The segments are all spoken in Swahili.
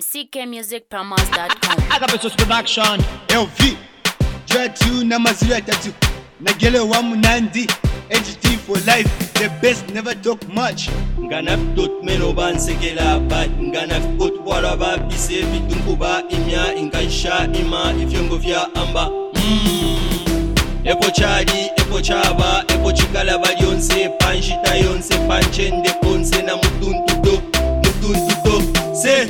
ckmusicpromos.com. Agapesos Production. Eu vi Dreadju na mazira tatu Nagele wa munandi HT for life, the best never talk much. Ngana tot meno ban sekela bat ngana kot wara ba bise bitungu ba imya inkaisha ima ifyongo vya amba Epo chadi, epo chaba, epo chikala ba yonse panchita yonse panchende ponse na mutuntuto se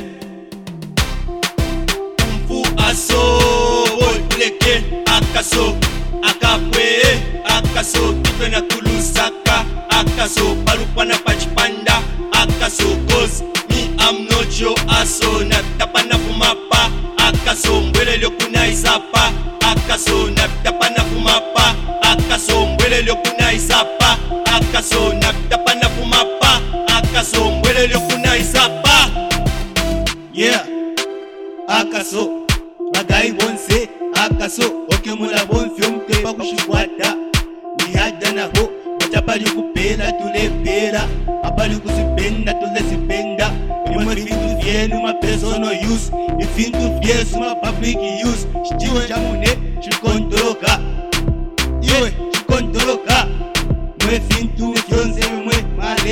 Mfu aso woleke akaso akapwe akaso tipena kulusaka akaso parupana pachipanda akaso cause me I'm not your aso na tapana fumapa akaso mbwelele kuna isapa akaso na tapana fumapa akaso mbwelele kuna isapa akaso na tapana fumapa akaso mbwelele kuna isapa Yeah, akaso bagai bonse akaso okemula bonfyo mkepa kushikwata nihada na ho Chapali kupela tulepela apali kusipenda tulesipenda Nimwe fintu vyenu ma personal use Ifintu vyesu ma public use Chichiwe chamune chikontoroka Iwe chikontoroka Mwe fintu vyonze mwe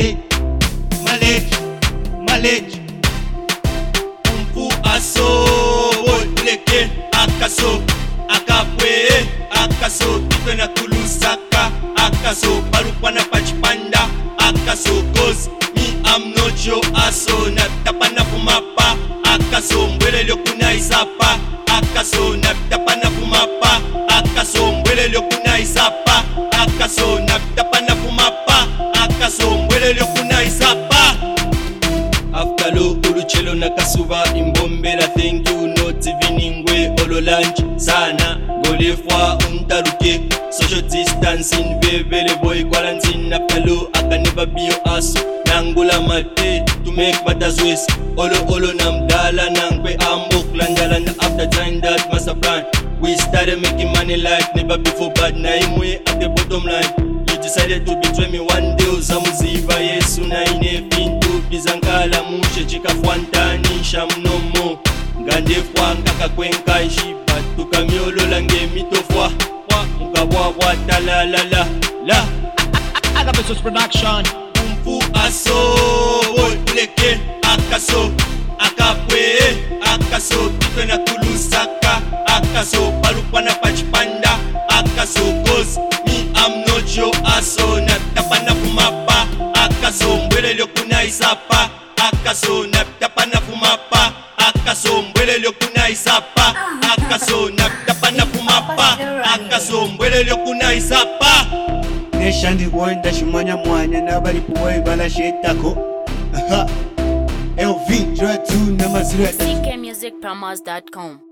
Maleji Mfu aso woleke akaso akapwe akaso tipena kulusaka akaso parupana pachipanda akaso cause me I'm not your aso na tapana fumapa akaso mbwelele kuna isapa akaso na tapana fumapa akaso mbwelele kuna isapa akaso na tapana fumapa akaso mbwelele kuna isapa Afkalo uruchelo nakasuba imbombera thank you not eveningwe olo lunch sana golefwa untaruke social distancing bebele boy quarantine afkalo aka never be your ass nangula mate to make matters worse olo namdala nangwe ambok landalanda after trying that master plan we started making money like never before but na imwe at the bottom line you decided to betray me one day uzamuziva yesu na inefintu bizankala mushe chikafwantanisha mnomo ngandefwa nkakakwenka nshiba tukamiolola ngemitofwa mukabwabwa talalala la Agapesos Production. Mfu aso woleke akaso akapwe akaso tipena kulusaka akaso parupana pachipanda akaso cause me I'm not your aso na tapana fumapa akaso mbwelele kuna isapa akaso na tapana fumapa akaso mbwelele kuna isapa akaso na tapana fumapa akaso mbwelele kuna isapa Neshandi wanda shimanya mwanya nabali puwai bala shetako LV Dreadju na mazira tatu ckmusicpromos.com.